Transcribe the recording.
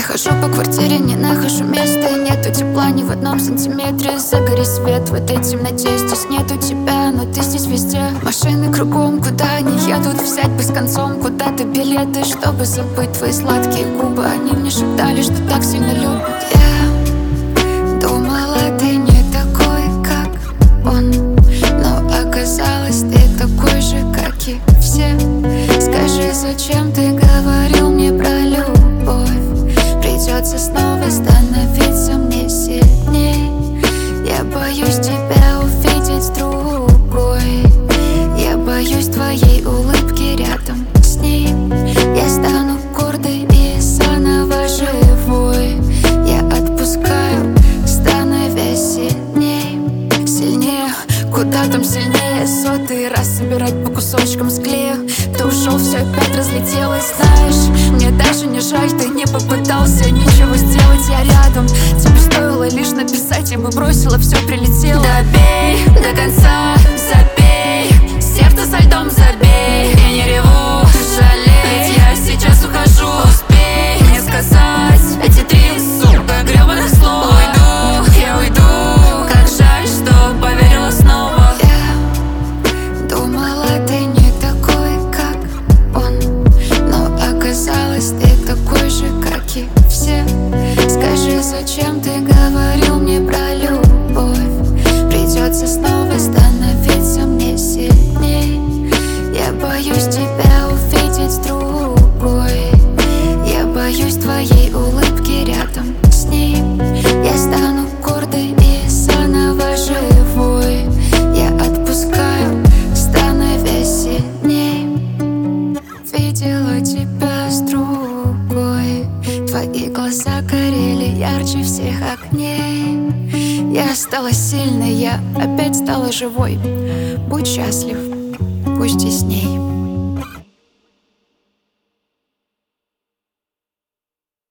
Хожу по квартире, не нахожу места, и нету тепла ни в одном сантиметре. Загори свет в этой темноте, здесь нету тебя, но ты здесь везде. Машины кругом, куда они едут, взять бы с концом куда-то билеты, чтобы забыть твои сладкие губы. Они мне шептали, что так сильно любят. Я думала, ты не такой, как он, но оказалось, ты такой же, как и все. Скажи, зачем ты говорил мне про любовь? Придется снова становиться мне сильней. Я боюсь тебя увидеть с другой. Я боюсь твоей улыбки рядом с ней. Я стану гордой и заново живой. Я отпускаю, становясь сильней. Сильнее, куда там сильнее? Сотый раз собирать по кусочкам склею. Ты ушел, все опять разлетелось. Знаешь, мне даже не жаль, ты не попытался ничего сделать, я рядом. Тебе стоило лишь написать, я бы бросила, все прилетело. Добей до конца, забей, сердце со льдом забей. Я не реву, жалей, ведь я сейчас ухожу. Успей мне сказать эти 3, сука, гребаных слов. Уйду, я уйду, как жаль, что поверила снова. Я думала, ты не такой, как он, но оказалось, ты такой же, как и все. Скажи, зачем ты говорил мне про любовь? Придется снова становиться мне сильней. Я боюсь тебя увидеть с другой. Я боюсь твоей улыбки рядом с ней. Я стану гордой и заново живой. Я отпускаю, становясь сильней. Видела тебя с другой. Твои глаза горели ярче всех огней. Я стала сильной, я опять стала живой. Будь счастлив, пусть и с ней.